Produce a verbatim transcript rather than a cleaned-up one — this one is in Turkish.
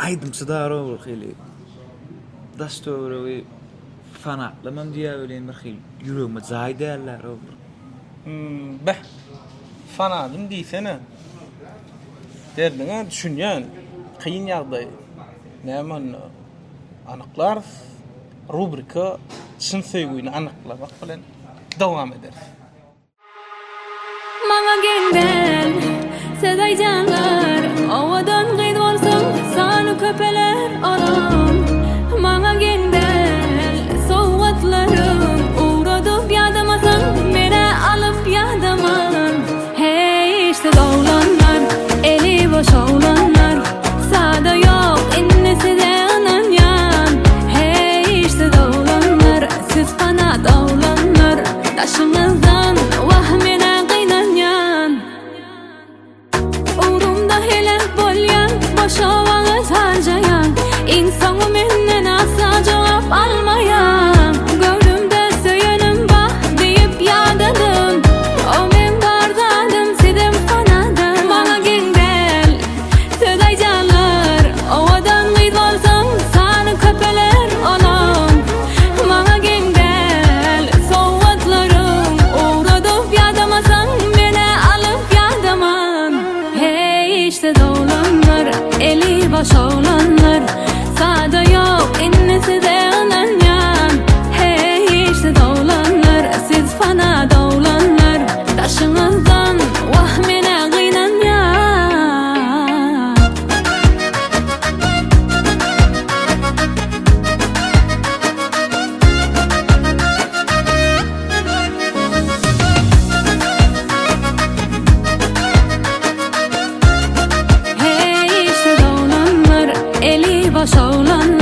aydımçıdar olur hili. Dastöwrewi fanatlamam diýe bilen bir hil ýüregime jaý därler olur. Hmm, beh. Fanadım diýsene. Derdiňe düşünýän kıyın ýagdaý. Nämen anyklar rubrika çyn söýgüni anyklamak bilen dowam eder. Maňa gelden sedaýjanlar owadan gyd bolsun sany köpeler alam. Maňa gelden sowgatlarym uğradyp ýadamasan mene alyp ýadaman. Hey işte dowlanlar eli boş oğlanlar sada ýok innesi de ananyan. Hey işte dowlanlar siz fana dowlanlar taşyňyzdan wahmene gynanyan. Urumda helak bolýan boş owaňyz harjayan insan menden asla jogap almayan. Gördümde söýenim bah diýip ýadadım o men bardadım sidem fanadan. Maňa gelden söýdäýjanlar owadan gyd bolsaň sany köpeler olam. Maňa gelden sowgatlarym uğradyp ýadamasan mene alyp ýadaman. Hey işte dowlanlar eli boş oğlanlar sada ýok innesi de ananyan. Hey işte dowlanlar siz fana dowlanlar taşyňyzdan wahmene gynanyan. Hey işte dowlanlar eli boş oğlanlar